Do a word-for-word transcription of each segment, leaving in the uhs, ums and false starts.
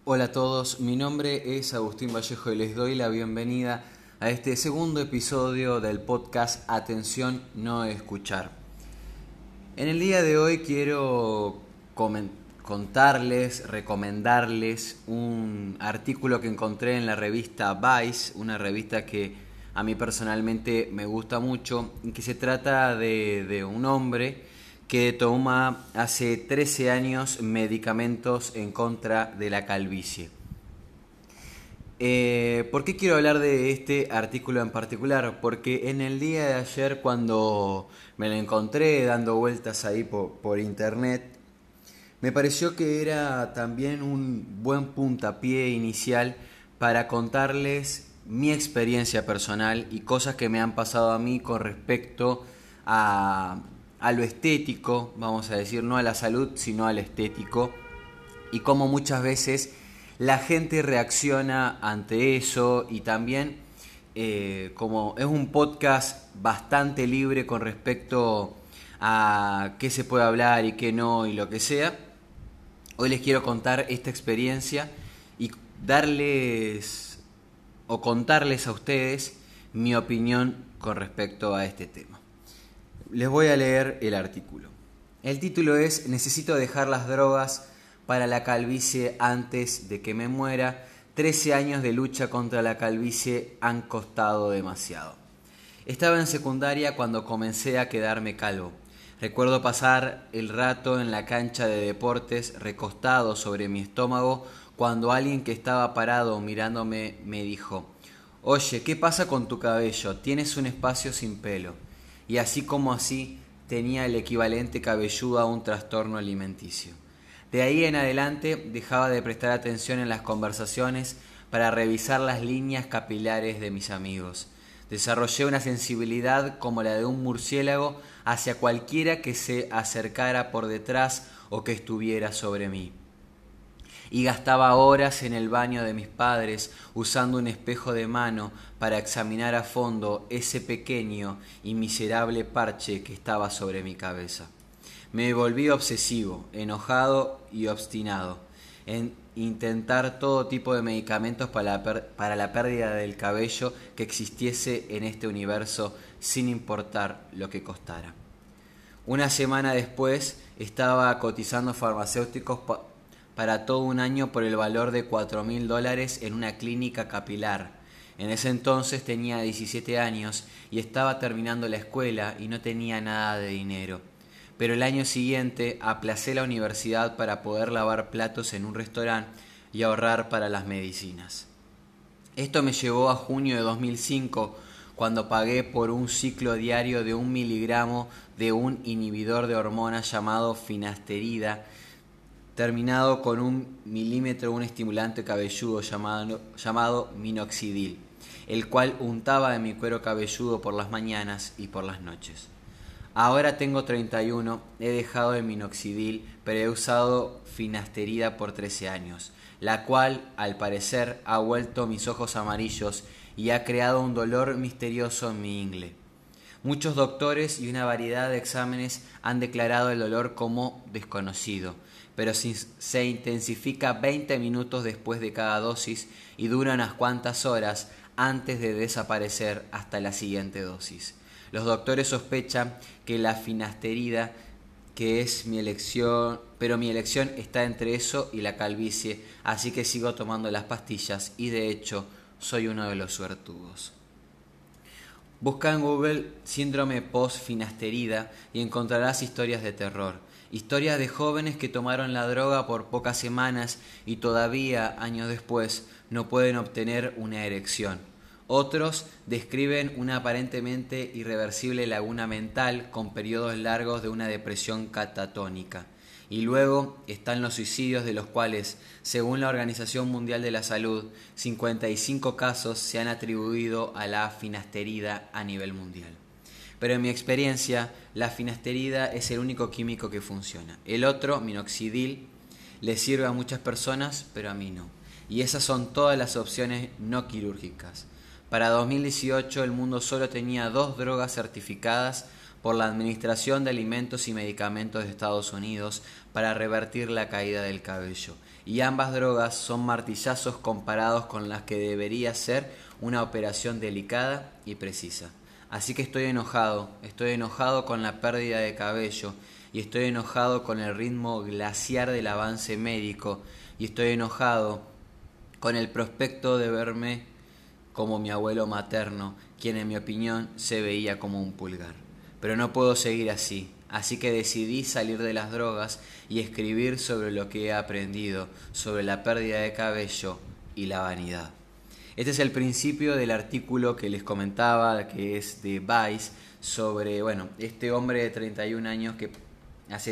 Hola a todos, mi nombre es Agustín Vallejo y les doy la bienvenida a este segundo episodio del podcast Atención, no escuchar. En el día de hoy quiero contarles, recomendarles un artículo que encontré en la revista Vice, una revista que a mí personalmente me gusta mucho, y que se trata de, de un hombre que toma hace trece años medicamentos en contra de la calvicie. Eh, ¿Por qué quiero hablar de este artículo en particular? Porque en el día de ayer, cuando me lo encontré dando vueltas ahí por, por internet, me pareció que era también un buen puntapié inicial para contarles mi experiencia personal y cosas que me han pasado a mí con respecto a, a lo estético, vamos a decir, no a la salud, sino al estético, y cómo muchas veces la gente reacciona ante eso, y también eh, como es un podcast bastante libre con respecto a qué se puede hablar y qué no y lo que sea, hoy les quiero contar esta experiencia y darles o contarles a ustedes mi opinión con respecto a este tema. Les voy a leer el artículo. El título es "Necesito dejar las drogas para la calvicie antes de que me muera. trece años de lucha contra la calvicie han costado demasiado". Estaba en secundaria cuando comencé a quedarme calvo. Recuerdo pasar el rato en la cancha de deportes recostado sobre mi estómago cuando alguien que estaba parado mirándome me dijo: "Oye, ¿qué pasa con tu cabello? Tienes un espacio sin pelo". Y así como así tenía el equivalente cabelludo a un trastorno alimenticio. De ahí en adelante dejaba de prestar atención en las conversaciones para revisar las líneas capilares de mis amigos. Desarrollé una sensibilidad como la de un murciélago hacia cualquiera que se acercara por detrás o que estuviera sobre mí. Y gastaba horas en el baño de mis padres usando un espejo de mano para examinar a fondo ese pequeño y miserable parche que estaba sobre mi cabeza. Me volví obsesivo, enojado y obstinado en intentar todo tipo de medicamentos para la, per- para la pérdida del cabello que existiese en este universo, sin importar lo que costara. Una semana después estaba cotizando farmacéuticos pa- para todo un año por el valor de cuatro mil dólares en una clínica capilar. En ese entonces tenía diecisiete años y estaba terminando la escuela y no tenía nada de dinero. Pero el año siguiente aplacé la universidad para poder lavar platos en un restaurante y ahorrar para las medicinas. Esto me llevó a junio de dos mil cinco, cuando pagué por un ciclo diario de un miligramo de un inhibidor de hormonas llamado finasterida, terminado con un milímetro un estimulante cabelludo llamado, llamado minoxidil, el cual untaba en mi cuero cabelludo por las mañanas y por las noches. Ahora tengo treinta y uno, he dejado el minoxidil, pero he usado finasterida por trece años, la cual, al parecer, ha vuelto mis ojos amarillos y ha creado un dolor misterioso en mi ingle. Muchos doctores y una variedad de exámenes han declarado el dolor como desconocido, pero se intensifica veinte minutos después de cada dosis y dura unas cuantas horas antes de desaparecer hasta la siguiente dosis. Los doctores sospechan que la finasterida, que es mi elección, pero mi elección está entre eso y la calvicie, así que sigo tomando las pastillas y de hecho soy uno de los suertudos. Busca en Google síndrome post-finasterida y encontrarás historias de terror. Historias de jóvenes que tomaron la droga por pocas semanas y todavía, años después, no pueden obtener una erección. Otros describen una aparentemente irreversible laguna mental con periodos largos de una depresión catatónica. Y luego están los suicidios, de los cuales, según la Organización Mundial de la Salud, cincuenta y cinco casos se han atribuido a la finasterida a nivel mundial. Pero en mi experiencia, la finasterida es el único químico que funciona. El otro, minoxidil, le sirve a muchas personas, pero a mí no. Y esas son todas las opciones no quirúrgicas. Para dos mil dieciocho el mundo solo tenía dos drogas certificadas por la Administración de Alimentos y Medicamentos de Estados Unidos para revertir la caída del cabello. Y ambas drogas son martillazos comparados con las que debería ser una operación delicada y precisa. Así que estoy enojado, estoy enojado con la pérdida de cabello y estoy enojado con el ritmo glaciar del avance médico y estoy enojado con el prospecto de verme como mi abuelo materno, quien en mi opinión se veía como un pulgar. Pero no puedo seguir así, así que decidí salir de las drogas y escribir sobre lo que he aprendido, sobre la pérdida de cabello y la vanidad. Este es el principio del artículo que les comentaba, que es de Vice, sobre, bueno, este hombre de treinta y un años que hace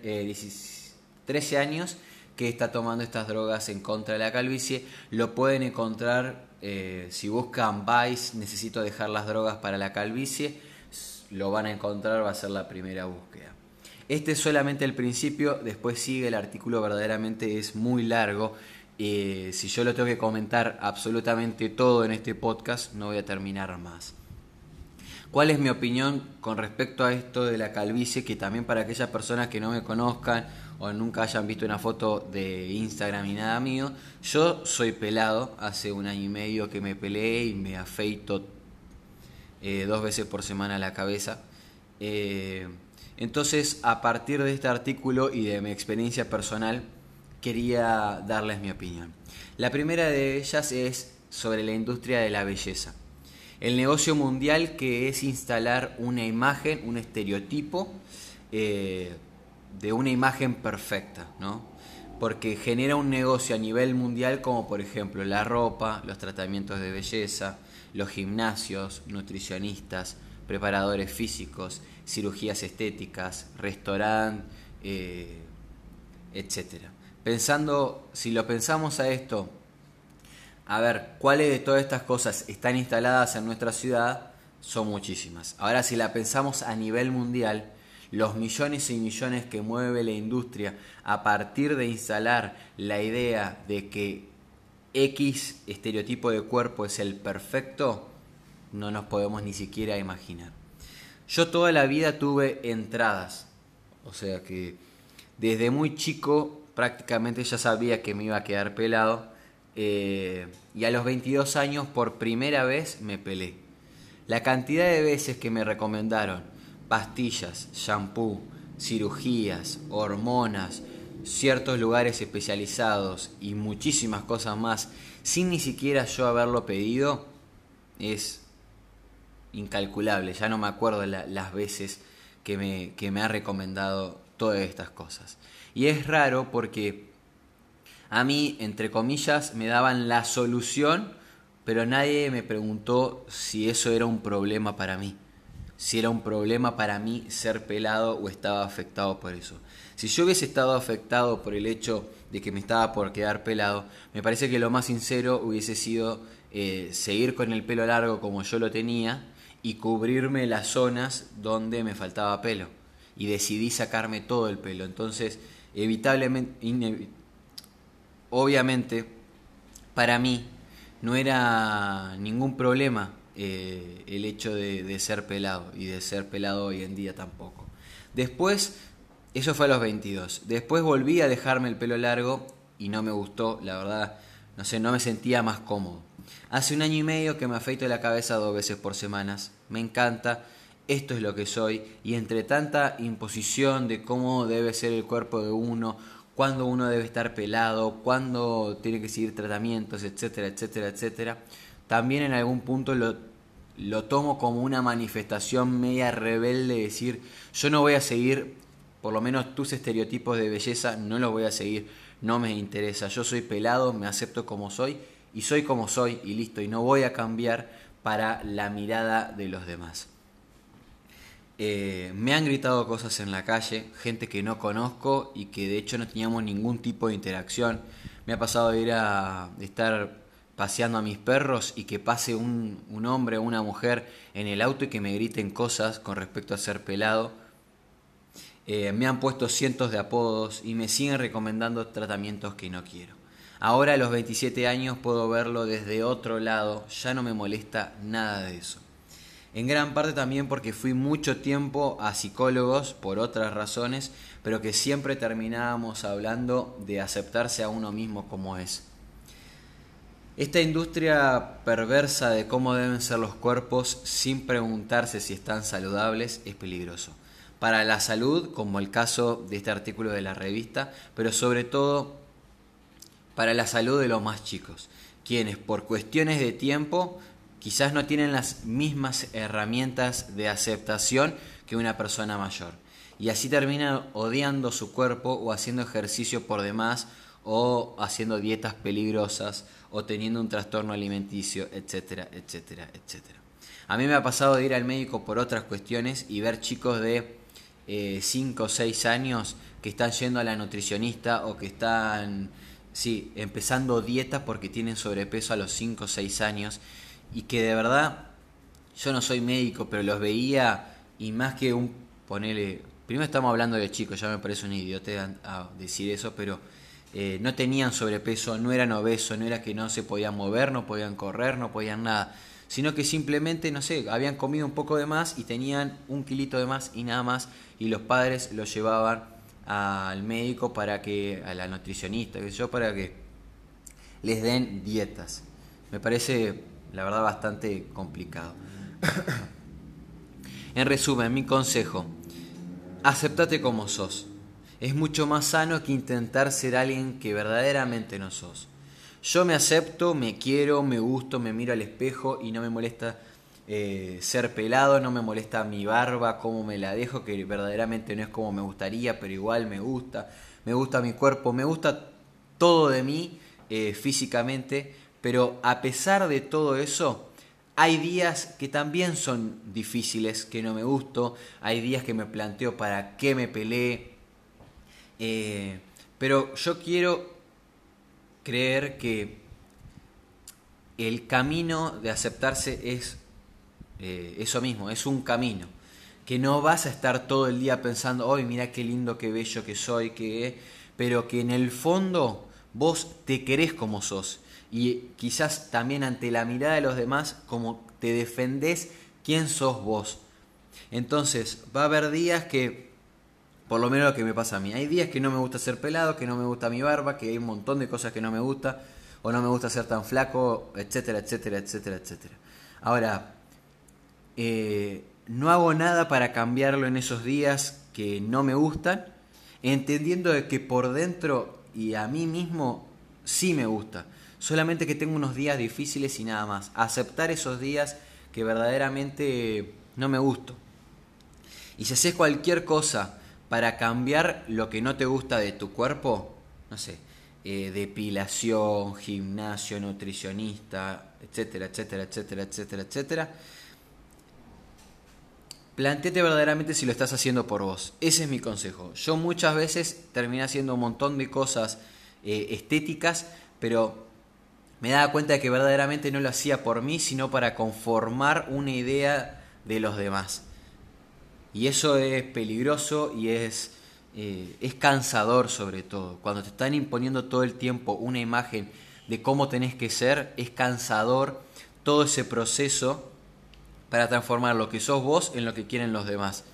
trece años que está tomando estas drogas en contra de la calvicie. Lo pueden encontrar, eh, si buscan Vice, necesito dejar las drogas para la calvicie, lo van a encontrar, va a ser la primera búsqueda. Este es solamente el principio, después sigue el artículo, verdaderamente es muy largo. Eh, si yo lo tengo que comentar absolutamente todo en este podcast, no voy a terminar más. ¿Cuál es mi opinión con respecto a esto de la calvicie? Que también para aquellas personas que no me conozcan o nunca hayan visto una foto de Instagram y nada mío, yo soy pelado, hace un año y medio que me peleé y me afeito eh, dos veces por semana la cabeza. Eh, entonces, a partir de este artículo y de mi experiencia personal, quería darles mi opinión. La primera de ellas es sobre la industria de la belleza. El negocio mundial que es instalar una imagen, un estereotipo eh, de una imagen perfecta, ¿no? Porque genera un negocio a nivel mundial como por ejemplo la ropa, los tratamientos de belleza, los gimnasios, nutricionistas, preparadores físicos, cirugías estéticas, restaurantes, eh, etcétera. Pensando, si lo pensamos a esto, a ver, ¿cuáles de todas estas cosas están instaladas en nuestra ciudad? Son muchísimas. Ahora, si la pensamos a nivel mundial, los millones y millones que mueve la industria a partir de instalar la idea de que X estereotipo de cuerpo es el perfecto, no nos podemos ni siquiera imaginar. Yo toda la vida tuve entradas, o sea que desde muy chico prácticamente ya sabía que me iba a quedar pelado. Eh, y a los veintidós años por primera vez me pelé. La cantidad de veces que me recomendaron pastillas, shampoo, cirugías, hormonas, ciertos lugares especializados y muchísimas cosas más sin ni siquiera yo haberlo pedido es incalculable. Ya no me acuerdo la, las veces que me, que me ha recomendado todas estas cosas. Y es raro porque a mí, entre comillas, me daban la solución, pero nadie me preguntó si eso era un problema para mí. Si era un problema para mí ser pelado o estaba afectado por eso. Si yo hubiese estado afectado por el hecho de que me estaba por quedar pelado, me parece que lo más sincero hubiese sido eh, seguir con el pelo largo como yo lo tenía y cubrirme las zonas donde me faltaba pelo. Y decidí sacarme todo el pelo. Entonces, evitablemente... inevitablemente Obviamente, para mí no era ningún problema eh, el hecho de, de ser pelado, y de ser pelado hoy en día tampoco. Después, eso fue a los veintidós, después volví a dejarme el pelo largo y no me gustó, la verdad, no sé, no me sentía más cómodo. Hace un año y medio que me afeito la cabeza dos veces por semana, me encanta, esto es lo que soy, y entre tanta imposición de cómo debe ser el cuerpo de uno, cuándo uno debe estar pelado, cuándo tiene que seguir tratamientos, etcétera, etcétera, etcétera. También en algún punto lo, lo tomo como una manifestación media rebelde de decir, yo no voy a seguir, por lo menos tus estereotipos de belleza, no los voy a seguir, no me interesa. Yo soy pelado, me acepto como soy y soy como soy y listo, y no voy a cambiar para la mirada de los demás. Eh, me han gritado cosas en la calle, gente que no conozco y que de hecho no teníamos ningún tipo de interacción. Me ha pasado de ir a de estar paseando a mis perros y que pase un, un hombre o una mujer en el auto y que me griten cosas con respecto a ser pelado. Eh, me han puesto cientos de apodos y me siguen recomendando tratamientos que no quiero. Ahora a los veintisiete años puedo verlo desde otro lado, ya no me molesta nada de eso. En gran parte también porque fui mucho tiempo a psicólogos por otras razones, pero que siempre terminábamos hablando de aceptarse a uno mismo como es. Esta industria perversa de cómo deben ser los cuerpos sin preguntarse si están saludables es peligroso. Para la salud, como el caso de este artículo de la revista, pero sobre todo para la salud de los más chicos, quienes por cuestiones de tiempo quizás no tienen las mismas herramientas de aceptación que una persona mayor. Y así terminan odiando su cuerpo o haciendo ejercicio por demás o haciendo dietas peligrosas o teniendo un trastorno alimenticio, etcétera, etcétera, etcétera. A mí me ha pasado de ir al médico por otras cuestiones y ver chicos de cinco o seis años que están yendo a la nutricionista o que están sí, empezando dieta porque tienen sobrepeso a los cinco o seis años y que de verdad yo no soy médico, pero los veía y más que un ponele, primero estamos hablando de chicos, ya me parece un idiotez a decir eso, pero eh, no tenían sobrepeso, no eran obesos, no era que no se podían mover, no podían correr, no podían nada, sino que simplemente, no sé, habían comido un poco de más y tenían un kilito de más y nada más, y los padres los llevaban al médico para que, a la nutricionista, que sé yo, para que les den dietas. Me parece, la verdad, bastante complicado. En resumen, mi consejo, aceptate como sos. Es mucho más sano que intentar ser alguien que verdaderamente no sos. Yo me acepto, me quiero, me gusto, me miro al espejo y no me molesta eh, ser pelado, no me molesta mi barba, cómo me la dejo, que verdaderamente no es como me gustaría, pero igual me gusta. Me gusta mi cuerpo, me gusta todo de mí eh, físicamente, pero a pesar de todo eso, hay días que también son difíciles, que no me gusto, hay días que me planteo para qué me peleé, eh, pero yo quiero creer que el camino de aceptarse es eh, eso mismo, es un camino. Que no vas a estar todo el día pensando, ¡ay, mira qué lindo, qué bello que soy! Que... Pero que en el fondo vos te querés como sos. Y quizás también ante la mirada de los demás, como te defendés quién sos vos. Entonces, va a haber días que, por lo menos lo que me pasa a mí, hay días que no me gusta ser pelado, que no me gusta mi barba, que hay un montón de cosas que no me gusta, o no me gusta ser tan flaco, etcétera, etcétera, etcétera, etcétera. Ahora, eh, no hago nada para cambiarlo en esos días que no me gustan, entendiendo de que por dentro y a mí mismo sí me gusta, solamente que tengo unos días difíciles y nada más. Aceptar esos días que verdaderamente no me gusto. Y si haces cualquier cosa para cambiar lo que no te gusta de tu cuerpo, no sé, eh, depilación, gimnasio, nutricionista, etcétera, etcétera, etcétera, etcétera, etcétera, plantéate verdaderamente si lo estás haciendo por vos. Ese es mi consejo. Yo muchas veces terminé haciendo un montón de cosas eh, estéticas, pero me daba cuenta de que verdaderamente no lo hacía por mí, sino para conformar una idea de los demás. Y eso es peligroso y es, eh, es cansador sobre todo. Cuando te están imponiendo todo el tiempo una imagen de cómo tenés que ser, es cansador todo ese proceso para transformar lo que sos vos en lo que quieren los demás.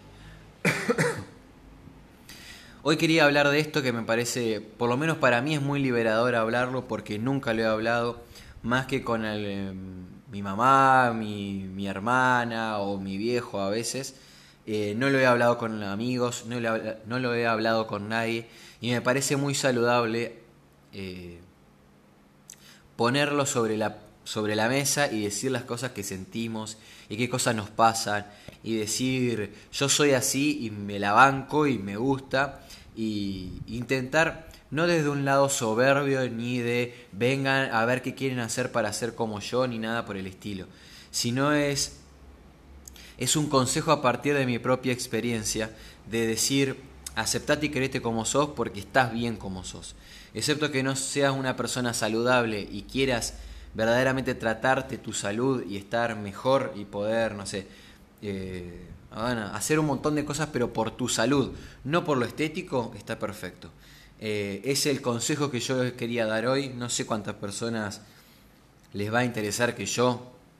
Hoy quería hablar de esto que me parece, por lo menos para mí es muy liberador hablarlo porque nunca lo he hablado más que con el, eh, mi mamá, mi, mi hermana o mi viejo a veces. Eh, no lo he hablado con amigos, no lo, no lo he hablado con nadie y me parece muy saludable eh, ponerlo sobre la, sobre la mesa y decir las cosas que sentimos y qué cosas nos pasan y decir yo soy así y me la banco y me gusta y intentar no desde un lado soberbio ni de vengan a ver qué quieren hacer para ser como yo ni nada por el estilo, sino es Es un consejo a partir de mi propia experiencia, de decir, aceptate y querete como sos porque estás bien como sos. Excepto que no seas una persona saludable y quieras verdaderamente tratarte tu salud y estar mejor y poder, no sé, eh, bueno, hacer un montón de cosas pero por tu salud, no por lo estético, está perfecto. Eh, es el consejo que yo quería dar hoy. No sé cuántas personas les va a interesar que yo...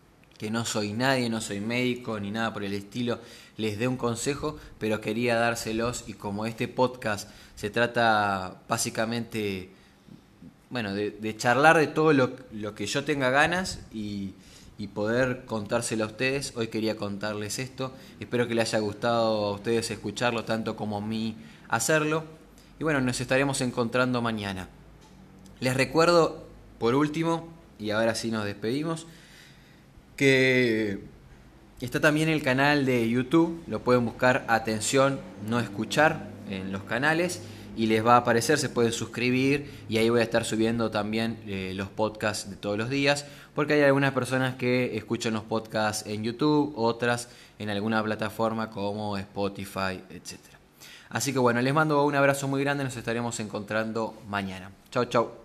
que no soy nadie, no soy médico ni nada por el estilo, les dé un consejo, pero quería dárselos y como este podcast se trata básicamente, bueno, de, de charlar de todo lo, lo que yo tenga ganas y, y poder contárselo a ustedes, hoy quería contarles esto, espero que les haya gustado a ustedes escucharlo tanto como a mí hacerlo y bueno, nos estaremos encontrando mañana. Les recuerdo, por último, y ahora sí nos despedimos, que está también el canal de YouTube, lo pueden buscar Atención No Escuchar en los canales y les va a aparecer, se pueden suscribir y ahí voy a estar subiendo también eh, los podcasts de todos los días, porque hay algunas personas que escuchan los podcasts en YouTube, otras en alguna plataforma como Spotify, etcétera. Así que bueno, les mando un abrazo muy grande, nos estaremos encontrando mañana. Chau, chau.